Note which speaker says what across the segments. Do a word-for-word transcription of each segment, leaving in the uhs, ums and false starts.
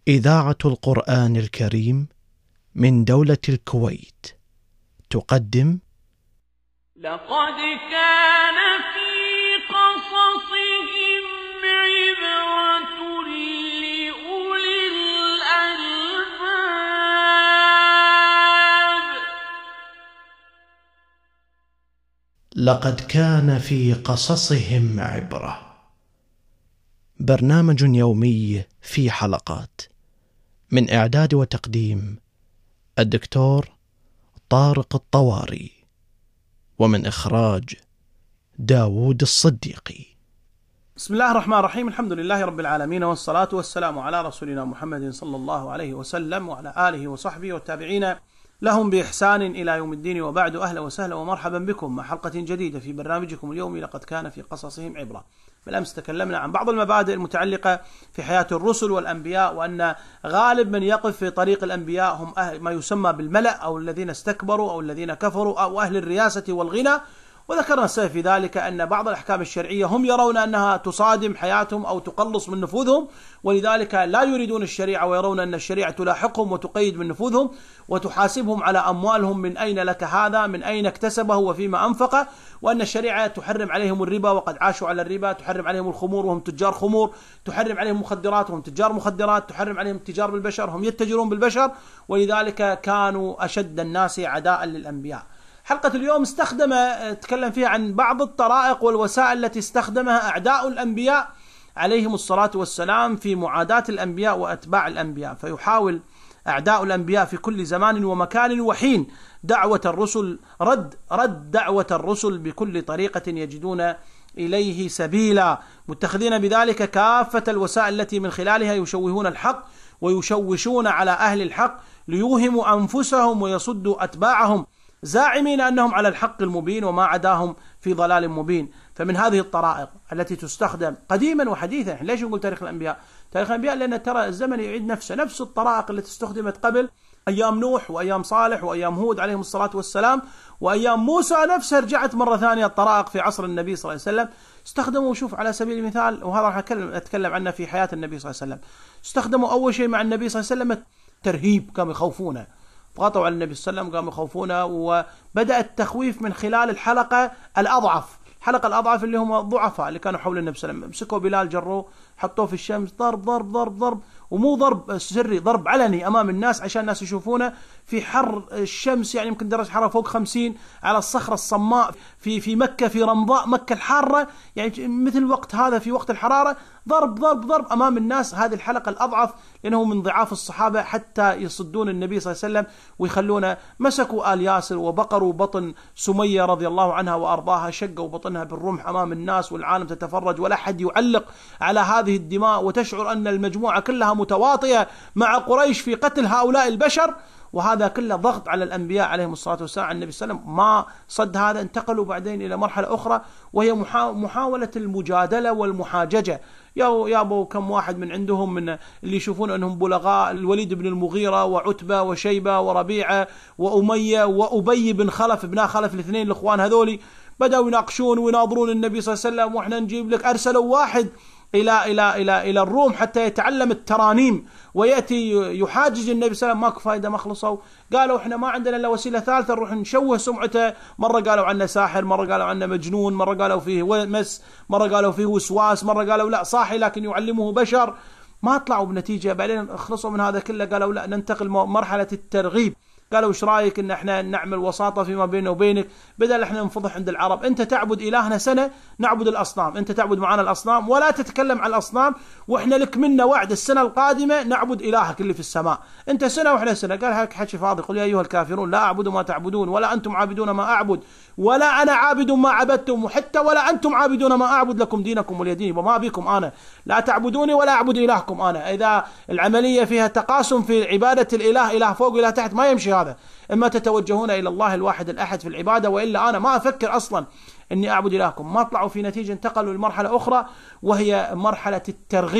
Speaker 1: إذاعة القرآن الكريم من دولة الكويت تقدم
Speaker 2: لقد كان في قصصهم عبرة لأولي الألباب.
Speaker 1: لقد كان في قصصهم عبرة، برنامج يومي في حلقات، من إعداد وتقديم الدكتور طارق الطواري، ومن إخراج داود الصديقي.
Speaker 3: بسم الله الرحمن الرحيم. الحمد لله رب العالمين، والصلاة والسلام على رسولنا محمد صلى الله عليه وسلم وعلى آله وصحبه والتابعين لهم بإحسان إلى يوم الدين، وبعد. أهلا وسهلا ومرحبا بكم مع حلقة جديدة في برنامجكم اليومي لقد كان في قصصهم عبرة. بالأمس تكلمنا عن بعض المبادئ المتعلقة في حياة الرسل والأنبياء، وأن غالب من يقف في طريق الأنبياء هم أهل ما يسمى بالملأ، أو الذين استكبروا أو الذين كفروا أو أهل الرياسة والغنى. وذكرنا السبب في ذلك أن بعض الأحكام الشرعية هم يرون أنها تصادم حياتهم أو تقلص من نفوذهم، ولذلك لا يريدون الشريعة، ويرون أن الشريعة تلاحقهم وتقيد من نفوذهم وتحاسبهم على أموالهم، من أين لك هذا، من أين اكتسبه وفيما أنفقه، وأن الشريعة تحرم عليهم الربا وقد عاشوا على الربا، تحرم عليهم الخمور وهم تجار خمور، تحرم عليهم مخدرات وهم تجار مخدرات، تحرم عليهم التجار بالبشر هم يتجرون بالبشر، ولذلك كانوا أشد الناس عداء للأنبياء. حلقة اليوم استخدم تكلم فيها عن بعض الطرائق والوسائل التي استخدمها أعداء الأنبياء عليهم الصلاة والسلام في معاداة الأنبياء وأتباع الأنبياء. فيحاول أعداء الأنبياء في كل زمان ومكان وحين دعوة الرسل، رد رد دعوة الرسل بكل طريقة يجدون إليه سبيلا، متخذين بذلك كافة الوسائل التي من خلالها يشوهون الحق ويشوشون على أهل الحق ليوهموا أنفسهم ويصدوا أتباعهم، زاعمين أنهم على الحق المبين وما عداهم في ضلال مبين. فمن هذه الطرائق التي تستخدم قديما وحديثا، ليش نقول تاريخ الأنبياء؟ تاريخ الأنبياء لأن ترى الزمن يعيد نفسه، نفس الطرائق التي استخدمت قبل أيام نوح وأيام صالح وأيام هود عليهم الصلاة والسلام وأيام موسى، نفسها رجعت مرة ثانية الطرائق في عصر النبي صلى الله عليه وسلم. استخدموا، شوف على سبيل المثال، وهذا راح أتكلم عنه في حياة النبي صلى الله عليه وسلم، استخدموا أول شيء مع النبي صلى الله عليه وسلم الترهيب، كانوا يخوفونه، ضغطوا على النبي صلى الله عليه وسلم قاموا يخوفونه، وبدأ التخويف من خلال الحلقة الأضعف، الحلقة الأضعف اللي هم الضعفاء اللي كانوا حول النبي صلى الله عليه وسلم. مسكوا بلال جروه حطوه في الشمس، ضرب ضرب ضرب ضرب، ومو ضرب سري، ضرب علني أمام الناس عشان الناس يشوفونه في حر الشمس، يعني يمكن درجة حرارة فوق خمسين على الصخرة الصماء في في مكة، في رمضاء مكة الحارة، يعني مثل وقت هذا في وقت الحرارة، ضرب ضرب ضرب أمام الناس. هذه الحلقة الأضعف لأنه من ضعاف الصحابة حتى يصدون النبي صلى الله عليه وسلم ويخلونه. مسكوا آل ياسر وبقروا بطن سمية رضي الله عنها وأرضاها، شقوا بطنها بالرمح أمام الناس والعالم تتفرج ولا حد يعلق على هذه الدماء، وتشعر أن المجموعة كلها متواطئة مع قريش في قتل هؤلاء البشر، وهذا كله ضغط على الأنبياء عليهم الصلاة والسلام. النبي صلى الله عليه وسلم ما صد هذا، انتقلوا بعدين إلى مرحلة أخرى وهي محاولة المجادلة والمحاججة. يا يابو كم واحد من عندهم من اللي يشوفون أنهم بلغاء، الوليد بن المغيرة وعتبة وشيبة وربيعة وأمية وأبي بن خلف ابن خلف، الاثنين الإخوان هذولي بدأوا يناقشون ويناظرون النبي صلى الله عليه وسلم، وإحنا نجيب لك. أرسلوا واحد إلى إلى إلى إلى الروم حتى يتعلم الترانيم ويأتي يحاجج النبي صلى الله عليه وسلم، ماكو فايدة، ما خلصوا. قالوا إحنا ما عندنا إلا وسيلة ثالثة نروح نشوه سمعته، مرة قالوا عنه ساحر، مرة قالوا عنه مجنون، مرة قالوا فيه مس، مرة قالوا فيه وسواس، مرة قالوا لا صاحي لكن يعلمه بشر. ما طلعوا بنتيجة. بعدين خلصوا من هذا كله، قالوا لا ننتقل مرحلة الترغيب. قالوا ايش رايك ان احنا نعمل وساطه فيما بيننا وبينك، بدل احنا ننفضح عند العرب، انت تعبد الهنا سنه نعبد الاصنام، انت تعبد معنا الاصنام ولا تتكلم عن الاصنام، واحنا لك منا وعد السنه القادمه نعبد الهك اللي في السماء، انت سنه واحنا سنه. قال هيك حكي فاضي، قل يا ايها الكافرون لا اعبد ما تعبدون ولا انتم عابدون ما اعبد ولا انا عابد ما عبدتم، وحتى ولا انتم عابدون ما اعبد، لكم دينكم ولي دين، وما بكم انا لا تعبدوني ولا اعبد الهكم انا. اذا العمليه فيها تقاسم في عباده الاله، اله فوق اله تحت، ما يمشي هذا. اما تتوجهون الى الله الواحد الاحد في العباده، والا انا ما افكر اصلا اني اعبد الهكم. ما طلعوا في نتيجه، انتقلوا لمرحله اخرى وهي مرحله الترغيب.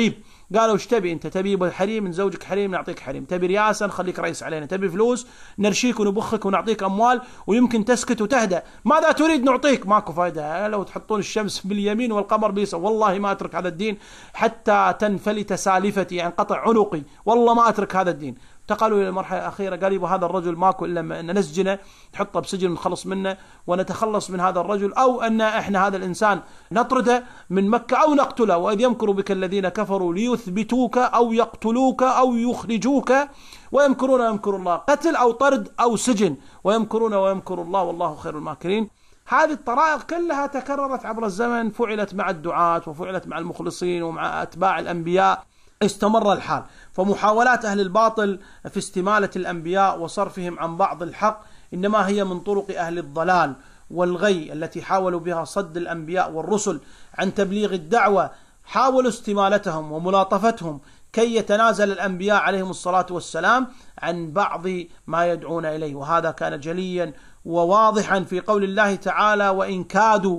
Speaker 3: قالوا ايش تبي انت؟ تبي حريم من زوجك حريم نعطيك حريم، تبي رئاسة نخليك رئيس علينا، تبي فلوس نرشيك ونبخك ونعطيك أموال ويمكن تسكت وتهدأ، ماذا تريد نعطيك؟ ماكو فايدة، لو تحطون الشمس باليمين والقمر بيسر والله ما أترك هذا الدين حتى تنفلت سالفتي، يعني قطع عنقي، والله ما أترك هذا الدين. انتقلوا إلى المرحلة الأخيرة، قال يبا هذا الرجل ماكو إلا أن نسجنه، نحطه بسجن نخلص منه ونتخلص من هذا الرجل، أو أن إحنا هذا الإنسان نطرده من مكة أو نقتله، وإذ يمكر بك الذين كفروا ليثبتوك أو يقتلوك أو يخرجوك ويمكرون ويمكر الله، قتل أو طرد أو سجن، ويمكرون ويمكر الله والله خير الماكرين. هذه الطرائق كلها تكررت عبر الزمن، فعلت مع الدعاة وفعلت مع المخلصين ومع أتباع الأنبياء، استمر الحال. فمحاولات أهل الباطل في استمالة الأنبياء وصرفهم عن بعض الحق إنما هي من طرق أهل الضلال والغي التي حاولوا بها صد الأنبياء والرسل عن تبليغ الدعوة، حاولوا استمالتهم وملاطفتهم كي يتنازل الأنبياء عليهم الصلاة والسلام عن بعض ما يدعون إليه، وهذا كان جليا وواضحا في قول الله تعالى: وإن كادوا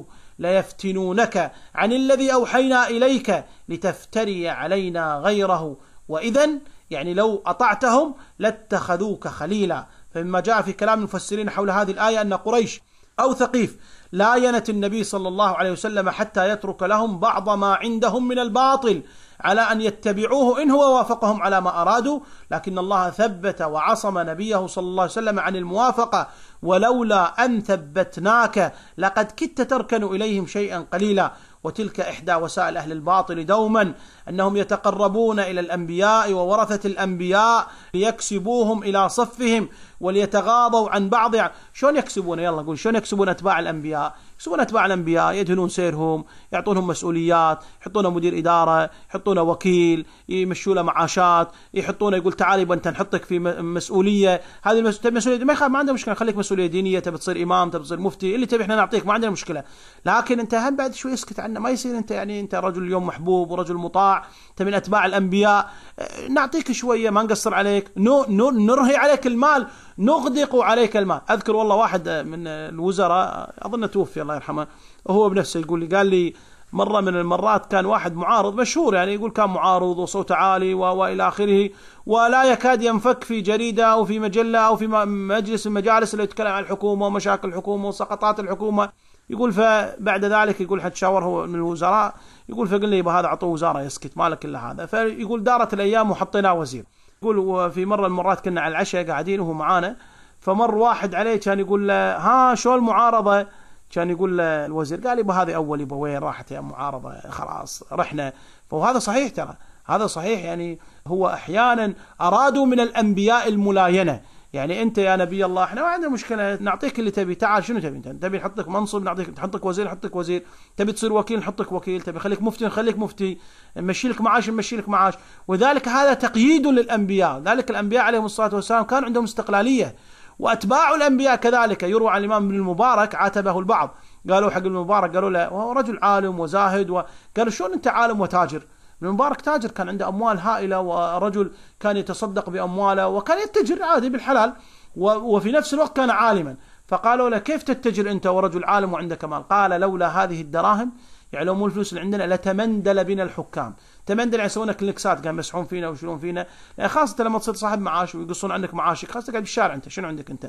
Speaker 3: ليفتنونك عن الذي أوحينا إليك لتفتري علينا غيره وإذن، يعني لو أطعتهم لاتخذوك خليلا. فمما جاء في كلام المفسرين حول هذه الآية أن قريش أو ثقيف لاينت النبي صلى الله عليه وسلم حتى يترك لهم بعض ما عندهم من الباطل على أن يتبعوه إن هو وافقهم على ما أرادوا، لكن الله ثبت وعصم نبيه صلى الله عليه وسلم عن الموافقة: ولولا أن ثبتناك لقد كدت تركن إليهم شيئا قليلا. وتلك إحدى وسائل أهل الباطل دوما، أنهم يتقربون إلى الأنبياء وورثة الأنبياء ليكسبوهم إلى صفهم وليتغاضوا عن بعض. شلون يكسبون؟ يلا قول شلون يكسبون أتباع الأنبياء؟ يكسبون أتباع الأنبياء يدهنون سيرهم، يعطونهم مسؤوليات، يحطون مدير إدارة، يحطون وكيل، يمشوا له معاشات، يحطون يقول تعال يبا أنت نحطك في مسؤولية، هذه المسؤولية ما يخاف، ما عنده مشكلة، خليك مسؤولية دينية، تبي تصير إمام، تبي تصير مفتي، اللي تبي احنا نعطيك، ما عندنا مشكلة، لكن أنت هم بعد شوي اسكت عنه، ما يصير أنت يعني أنت رجل اليوم محبوب ورجل مطاع، أنت من أتباع الأنبياء، نعطيك شوية، ما نقصر عليك، نرهي عليك المال، نغدق عليك المال. أذكر والله واحد من الوزراء أظن توفي الله يرحمه، وهو بنفسه يقول لي، قال لي مرة من المرات كان واحد معارض مشهور، يعني يقول كان معارض وصوته عالي وإلى آخره، ولا يكاد ينفك في جريدة أو في مجلة أو في مجلس المجالس اللي يتكلم عن الحكومة ومشاكل الحكومة وسقطات الحكومة. يقول فبعد ذلك يقول حتشاور هو من الوزراء، يقول فقل لي هذا عطوه وزارة يسكت، مالك إلا هذا. فيقول دارت الأيام وحطيناه وزير. يقول وفي مرة المرات كنا على العشاء قاعدين وهو معانا، فمر واحد عليه كان يقول له ها شو المعارضة؟ كان يقول له الوزير، قال يبا هذه أول، يبا وين راحت يا معارضة، خلاص رحنا. فهذا صحيح، ترى هذا صحيح، يعني هو أحيانا أرادوا من الأنبياء الملاينة، يعني أنت يا نبي الله إحنا ما عندنا مشكلة، نعطيك اللي تبي، تعال شنو تبي أنت؟ تبي نحطك منصب نعطيك، نحطك وزير نحطك وزير، تبي تصير وكيل نحطك وكيل، تبي خليك مفتي نخليك مفتي، نمشي لك معاش نمشي لك معاش. وذلك هذا تقييد للأنبياء، ذلك الأنبياء عليهم الصلاة والسلام كان عندهم استقلالية، وأتباع الأنبياء كذلك. يروى عن الإمام ابن المبارك عاتبه البعض، قالوا حق المبارك، قالوا له وهو رجل عالم وزاهد، وقالوا شلون أنت عالم وتاجر؟ ابن المبارك تاجر، كان عنده أموال هائلة، ورجل كان يتصدق بأمواله وكان يتجر عادي بالحلال، وفي نفس الوقت كان عالما. فقالوا له كيف تتجر أنت ورجل عالم وعندك مال؟ قال لولا هذه الدراهم، يعني لو مو الفلوس اللي عندنا، لتمندل بنا الحكام. تمندل يسوون كليكسات، كان يمسحون فينا ويشيلون فينا، يعني خاصة لما تصير صاحب معاش ويقصون عنك معاشك، خاصة قاعد بالشارع أنت شنو عندك أنت.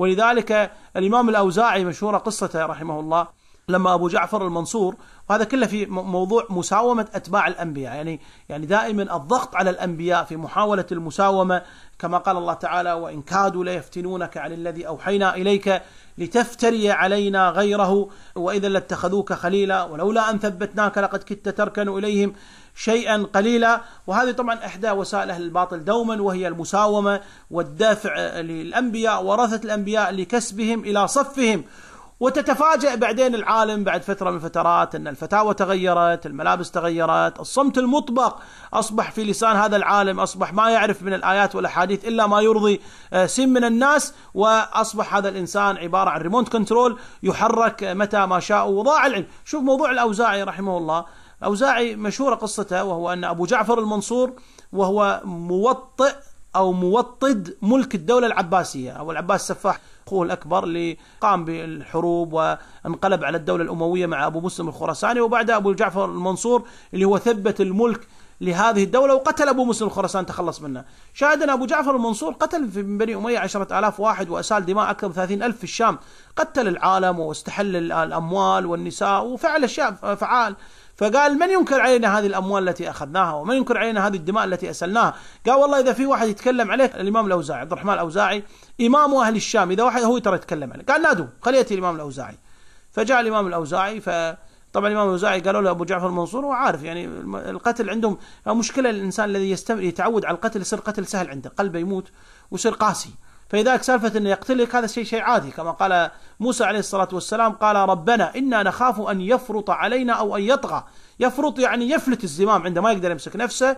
Speaker 3: ولذلك الإمام الأوزاعي مشهورة قصته رحمه الله، لما أبو جعفر المنصور، وهذا كله في موضوع مساومة أتباع الأنبياء، يعني يعني دائما الضغط على الأنبياء في محاولة المساومة، كما قال الله تعالى: وإن كادوا ليفتنونك عن الذي أوحينا إليك لتفتري علينا غيره وإذا لاتخذوك خليلا ولولا أن ثبتناك لقد كدت تركن إليهم شيئا قليلا. وهذه طبعا إحدى وسائل أهل الباطل دوما، وهي المساومة والدافع للأنبياء ورثة الأنبياء لكسبهم إلى صفهم. وتتفاجأ بعدين العالم بعد فترة من الفترات أن الفتاوى تغيرت، الملابس تغيرت، الصمت المطبق أصبح في لسان هذا العالم، أصبح ما يعرف من الآيات والأحاديث إلا ما يرضي سم من الناس، وأصبح هذا الإنسان عبارة عن ريموت كنترول يحرك متى ما شاء، وضاع العلم. شوف موضوع الأوزاعي رحمه الله، الأوزاعي مشهورة قصته، وهو أن أبو جعفر المنصور وهو موطئ أو موطد ملك الدولة العباسية، أو العباس السفاح أخوه الأكبر اللي قام بالحروب وانقلب على الدولة الأموية مع أبو مسلم الخراساني، وبعد أبو جعفر المنصور اللي هو ثبت الملك لهذه الدولة وقتل أبو مسلم الخراسان تخلص منه. شاهدنا أبو جعفر المنصور قتل في بني أمية عشرة آلاف واحد وأسال دماء أكثر من ثلاثين ألف في الشام، قتل العالم واستحل الأموال والنساء وفعل أشياء فعال. فقال من ينكر علينا هذه الأموال التي أخذناها ومن ينكر علينا هذه الدماء التي أسلناها؟ قال والله إذا في واحد يتكلم عليك الإمام الأوزاعي عبد الرحمن الأوزاعي إمام أهل الشام، إذا واحد هو ترى يتكلم عليه. قال نادوا خلي يأتي الإمام الأوزاعي. فجاء الإمام الأوزاعي، فطبعا الإمام الأوزاعي قالوا له أبو جعفر المنصور هو عارف يعني القتل عندهم مشكلة، الإنسان الذي يستمر يتعود على القتل يصير قتل سهل عنده، قلبه يموت ويصير قاسي، فإذا سالفة أنه يقتلك هذا شيء شيء عادي، كما قال موسى عليه الصلاة والسلام قال ربنا إنا نخاف أن يفرط علينا أو أن يطغى. يفرط يعني يفلت الزمام عنده ما يقدر يمسك نفسه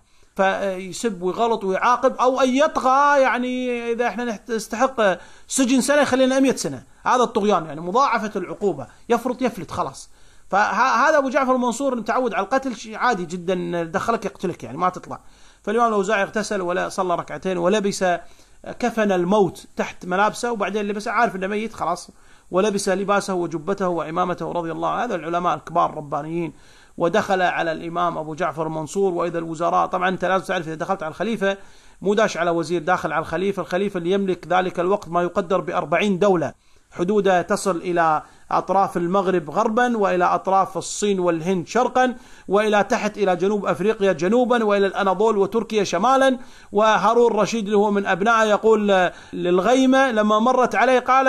Speaker 3: فيسب ويغلط ويعاقب، أو أن يطغى يعني إذا احنا نستحق سجن سنة خلينا مئة سنة، هذا الطغيان يعني مضاعفة العقوبة، يفرط يفلت خلاص. فهذا أبو جعفر المنصور متعود على القتل شيء عادي جدا، دخلك يقتلك يعني ما تطلع. فالإمام الأوزاعي اغتسل ولا صلى ركعتين ولبس كفن الموت تحت ملابسه، وبعدين لبس عارف انه ميت خلاص، ولبس لباسه وجبته وعمامته رضي الله عنه. هذا العلماء الكبار الربانيين. ودخل على الإمام أبو جعفر المنصور وإذا الوزراء، طبعا أنت لازم تعرف إذا دخلت على الخليفة مو داش على وزير، داخل على الخليفة. الخليفة اللي يملك ذلك الوقت ما يقدر بأربعين دولة، حدودها تصل إلى أطراف المغرب غربا، وإلى أطراف الصين والهند شرقا، وإلى تحت إلى جنوب أفريقيا جنوبا، وإلى الأناضول وتركيا شمالا. وهارون الرشيد اللي هو من أبنائه يقول للغيمة لما مرت عليه قال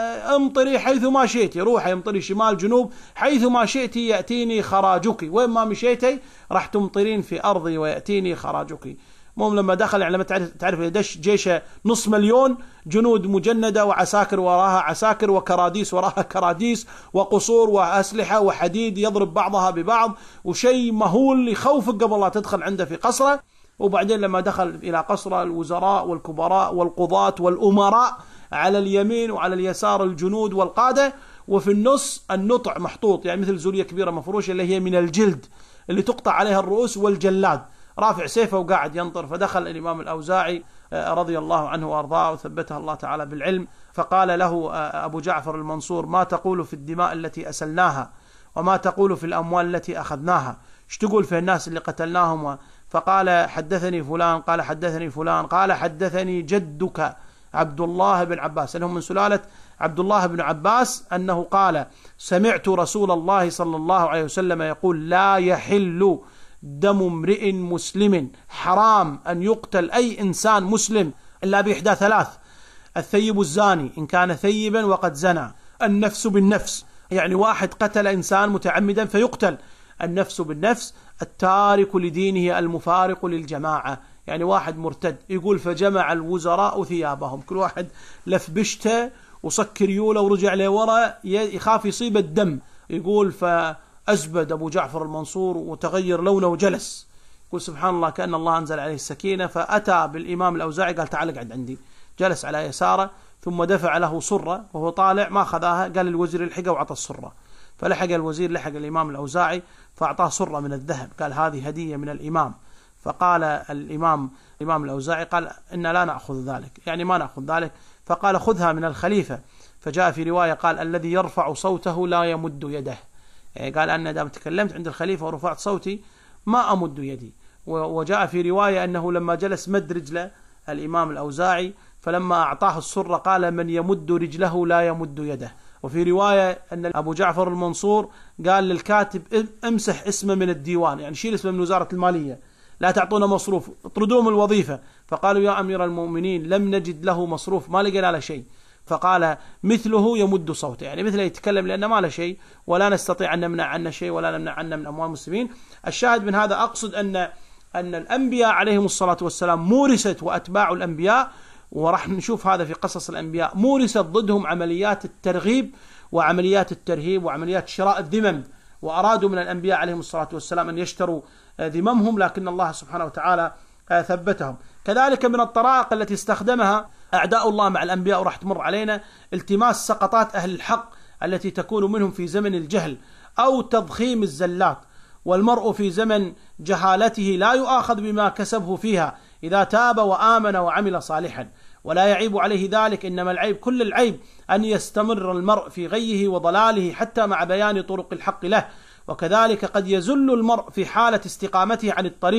Speaker 3: امطري حيث ما شئتي، روحي امطري شمال جنوب حيث ما شئتي يأتيني خراجك، وين ما مشيتي راح تمطرين في أرضي ويأتيني خراجك. المهم لما دخل يعني لما تعرف دش جيشه نص مليون جنود مجندة وعساكر وراها عساكر وكراديس وراها كراديس وقصور وأسلحة وحديد يضرب بعضها ببعض، وشيء مهول يخوفك قبل لا تدخل عنده في قصره. وبعدين لما دخل إلى قصره الوزراء والكبراء والقضاة والأمراء على اليمين وعلى اليسار الجنود والقادة، وفي النص النطع محطوط يعني مثل زولية كبيرة مفروشة اللي هي من الجلد اللي تقطع عليها الرؤوس، والجلاد رافع سيفه وقاعد ينطر. فدخل الإمام الأوزاعي رضي الله عنه وأرضاه وثبته الله تعالى بالعلم، فقال له أبو جعفر المنصور ما تقول في الدماء التي أسلناها وما تقول في الأموال التي أخذناها؟ ايش تقول في الناس اللي قتلناهم؟ فقال حدثني فلان قال حدثني فلان قال حدثني جدك عبد الله بن عباس، لهم من سلالة عبد الله بن عباس، أنه قال سمعت رسول الله صلى الله عليه وسلم يقول لا يحل دم امرئ مسلم، حرام أن يقتل أي إنسان مسلم إلا بإحدى ثلاث: الثيب الزاني إن كان ثيبا وقد زنى، النفس بالنفس يعني واحد قتل إنسان متعمدا فيقتل، النفس بالنفس، التارك لدينه المفارق للجماعة يعني واحد مرتد. يقول فجمع الوزراء ثيابهم، كل واحد لف بشته وسكر يوله ورجع لورا يخاف يصيب الدم. يقول فأزبد أبو جعفر المنصور وتغير لونه وجلس. يقول سبحان الله كأن الله أنزل عليه السكينة، فأتى بالإمام الأوزاعي قال تعال اقعد عندي، جلس على يساره ثم دفع له صرة وهو طالع ما أخذها، قال الوزير الحقه وعطى الصرة، فلحق الوزير لحق الإمام الأوزاعي فأعطاه صرة من الذهب، قال هذه هدية من الإمام. فقال الإمام الإمام الأوزاعي قال إن لا نأخذ ذلك، يعني ما نأخذ ذلك. فقال خذها من الخليفة. فجاء في رواية قال الذي يرفع صوته لا يمد يده، يعني قال أنا دام تكلمت عند الخليفة ورفعت صوتي ما أمد يدي. وجاء في رواية أنه لما جلس مد رجله الإمام الأوزاعي، فلما أعطاه الصرة قال من يمد رجله لا يمد يده. وفي رواية أن أبو جعفر المنصور قال للكاتب امسح اسمه من الديوان، يعني شيل اسمه من وزارة المالية، لا تعطونا مصروف، اطردوه من الوظيفة. فقالوا يا أمير المؤمنين لم نجد له مصروف، ما لقينا له شيء. فقال مثله يمد صوته، يعني مثله يتكلم لأنه ما له شيء ولا نستطيع أن نمنع عنه شيء ولا نمنع عنه من أموال المسلمين. الشاهد من هذا أقصد أن أن الأنبياء عليهم الصلاة والسلام مورست وأتباع الأنبياء، وراح نشوف هذا في قصص الأنبياء، مورست ضدهم عمليات الترغيب وعمليات الترهيب وعمليات شراء الذمم، وأرادوا من الأنبياء عليهم الصلاة والسلام أن يشتروا ذممهم، لكن الله سبحانه وتعالى ثبتهم. كذلك من الطرائق التي استخدمها أعداء الله مع الأنبياء وراح تمر علينا التماس سقطات أهل الحق التي تكون منهم في زمن الجهل أو تضخيم الزلات. والمرء في زمن جهالته لا يؤاخذ بما كسبه فيها إذا تاب وآمن وعمل صالحا، ولا يعيب عليه ذلك، إنما العيب كل العيب أن يستمر المرء في غيه وضلاله حتى مع بيان طرق الحق له. وكذلك قد يزل المرء في حالة استقامته عن الطريق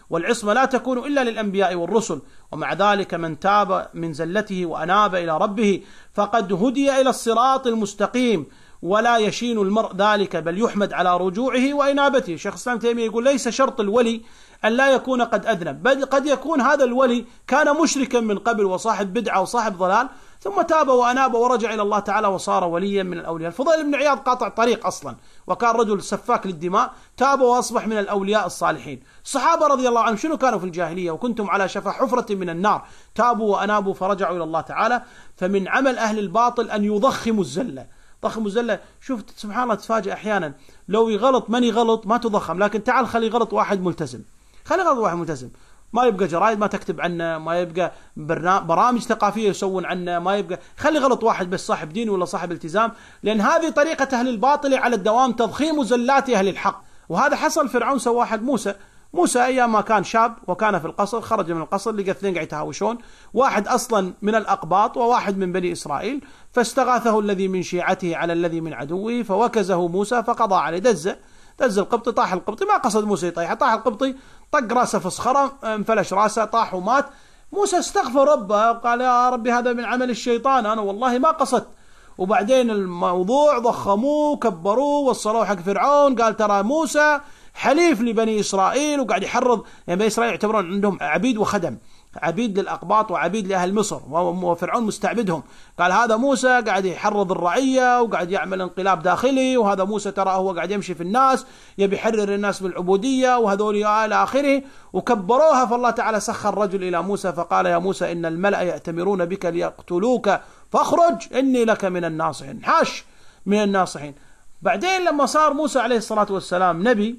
Speaker 3: والعصمة لا تكون إلا للأنبياء والرسل. ومع ذلك من تاب من زلته وأناب إلى ربه فقد هدي إلى الصراط المستقيم، ولا يشين المرء ذلك بل يحمد على رجوعه وإنابته. شيخ الإسلام تيمية يقول ليس شرط الولي أن لا يكون قد أذنب، بل قد يكون هذا الولي كان مشركا من قبل وصاحب بدعة وصاحب ضلال، ثم تاب وأناب ورجع إلى الله تعالى وصار وليا من الأولياء. الفضيل بن عياض قاطع طريق أصلا، وكان رجل سفاك للدماء، تاب وأصبح من الأولياء الصالحين. الصحابة رضي الله عنهم شنو كانوا في الجاهلية؟ وكنتم على شفا حفرة من النار، تابوا وأنابوا فرجعوا إلى الله تعالى. فمن عمل أهل الباطل أن يضخموا الزلة. ضخم الزلة، شوف سبحان الله تفاجأ أحيانا لو يغلط من يغلط ما تضخم، لكن تعال خلي غلط واحد ملتزم، خلي غلط واحد ملتزم، ما يبقى جرايد ما تكتب عنه، ما يبقى برامج ثقافية يسوون عنه، ما يبقى، خلي غلط واحد بس صاحب دين ولا صاحب التزام. لأن هذه طريقة أهل الباطل على الدوام، تضخيم زلات أهل الحق. وهذا حصل فرعون سواه حق موسى. موسى أيام ما كان شاب وكان في القصر، خرج من القصر لقى اثنين قاعد يتهاوشون، واحد أصلا من الأقباط وواحد من بني إسرائيل، فاستغاثه الذي من شيعته على الذي من عدوه فوكزه موسى فقضى عليه. دزه دز القبطي، طاح القبطي، ما قصد موسى يطيح، طاح القبطي طق راسه في صخرة، انفلش راسه، طاح ومات. موسى استغفر ربه وقال يا ربي هذا من عمل الشيطان، أنا والله ما قصدت. وبعدين الموضوع ضخموه كبروه وصلوه حق فرعون، قال ترى موسى حليف لبني إسرائيل وقاعد يحرض، يعني بني إسرائيل يعتبرون عندهم عبيد وخدم، عبيد للأقباط وعبيد لأهل مصر، وفرعون مستعبدهم. قال هذا موسى قاعد يحرض الرعية وقاعد يعمل انقلاب داخلي، وهذا موسى ترى هو قاعد يمشي في الناس يبي يحرر الناس بالعبودية وهذول إلى آخره. وكبروها، فالله تعالى سخر رجل إلى موسى فقال يا موسى إن الملأ يأتمرون بك ليقتلوك فاخرج إني لك من الناصحين. حاش من الناصحين. بعدين لما صار موسى عليه الصلاة والسلام نبي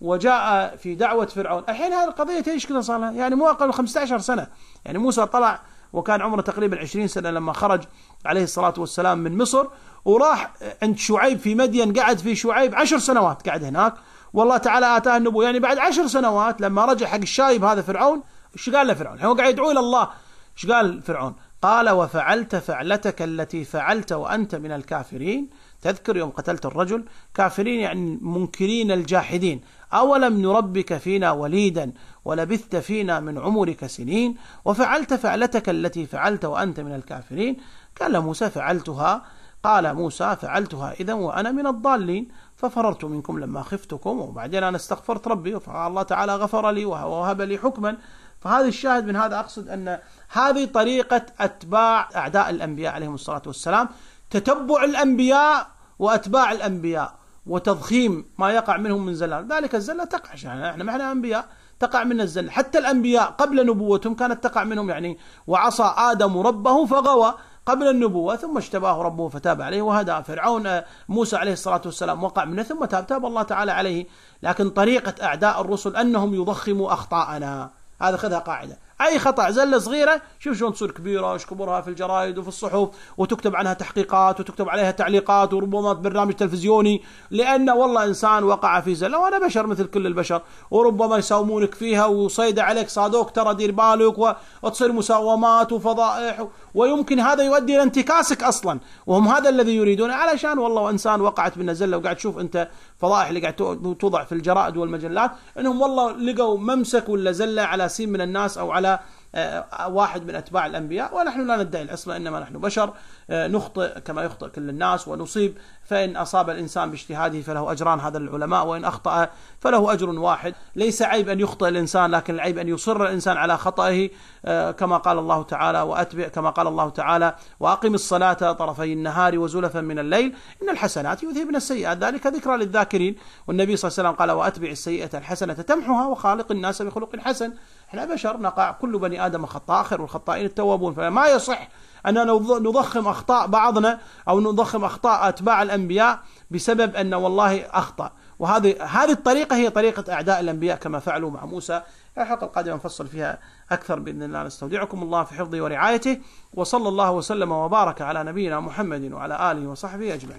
Speaker 3: وجاء في دعوة فرعون، الحين هذه القضية ايش كذا صار لها؟ يعني مو أقل من خمسة عشر سنة. يعني موسى طلع وكان عمره تقريبا عشرين سنة لما خرج عليه الصلاة والسلام من مصر، وراح عند شعيب في مدين، قعد في شعيب عشر سنوات قعد هناك، والله تعالى آتاه النبوة. يعني بعد عشر سنوات لما رجع حق الشايب هذا فرعون، ايش قال له فرعون؟ هو قاعد يدعو إلى الله. ايش قال فرعون؟ قال وفعلت فعلتك التي فعلت وأنت من الكافرين. تذكر يوم قتلت الرجل، كافرين يعني منكرين الجاحدين. أولم نربك فينا وليدا ولبثت فينا من عمرك سنين وفعلت فعلتك التي فعلت وأنت من الكافرين. قال موسى فعلتها، قال موسى فعلتها إذا وأنا من الضالين، ففررت منكم لما خفتكم وبعدين أنا استغفرت ربي فالله تعالى غفر لي ووهب لي حكما. فهذا الشاهد من هذا، أقصد أن هذه طريقة أتباع أعداء الأنبياء عليهم الصلاة والسلام، تتبع الأنبياء وأتباع الأنبياء وتضخيم ما يقع منهم من زلال. ذلك الزلة تقع، يعني احنا معنا أنبياء تقع من الزلة، حتى الأنبياء قبل نبوتهم كانت تقع منهم. يعني وعصى آدم ربه فغوى قبل النبوة ثم اجتباه ربه فتاب عليه وهدى. فرعون موسى عليه الصلاة والسلام وقع منه ثم تاب تاب الله تعالى عليه. لكن طريقة أعداء الرسل أنهم يضخموا أخطاءنا، هذا خذها قاعدة. أي خطأ زلة صغيرة شوف شلون تصير كبيرة، وش كبرها في الجرائد وفي الصحف، وتكتب عنها تحقيقات وتكتب عليها تعليقات وربما برنامج تلفزيوني، لأن والله إنسان وقع في زلة وأنا بشر مثل كل البشر، وربما يساومونك فيها وصيد عليك صادوك ترى دير بالك، وتصير مساومات وفضائح، ويمكن هذا يؤدي إلى انتكاسك أصلا، وهم هذا الذي يريدون. علشان والله إنسان وقعت من الزلة وقاعد تشوف أنت فضائح اللي قاعد توضع في الجرائد والمجلات، إنهم والله لقوا ممسك ولا زلة على سين من الناس أو على واحد من أتباع الأنبياء. ونحن لا ندعي العصمة، إنما نحن بشر نخطئ كما يخطئ كل الناس ونصيب. فإن أصاب الإنسان باجتهاده فله أجران هذا العلماء، وإن أخطأ فله أجر واحد. ليس عيب أن يخطئ الإنسان، لكن العيب أن يصر الإنسان على خطئه، كما قال الله تعالى وأتبع كما قال الله تعالى وأقم الصلاة طرفي النهار وزلفا من الليل إن الحسنات يذهبن السيئات ذلك ذكرى للذاكرين. والنبي صلى الله عليه وسلم قال وأتبع السيئة الحسنة تمحها وخالق الناس بخلق حسن. احنا بشر نقع، كل بني آدم خطاء، خير والخطائين التوابون. فما يصح أننا نضخم أخطاء بعضنا أو نضخم أخطاء أتباع الأنبياء بسبب أن والله أخطأ. وهذه هذه الطريقة هي طريقة أعداء الأنبياء كما فعلوا مع موسى. الحلقة القادمة نفصل فيها أكثر بإذن الله. نستودعكم الله في حفظه ورعايته، وصلى الله وسلم وبارك على نبينا محمد وعلى آله وصحبه أجمعين.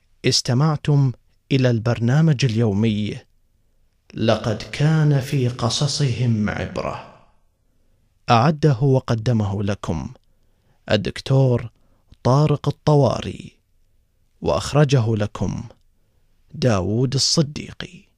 Speaker 1: استمعتم إلى البرنامج اليومي لقد كان في قصصهم عبرة، أعده وقدمه لكم الدكتور طارق الطواري، وأخرجه لكم داود الصديقي.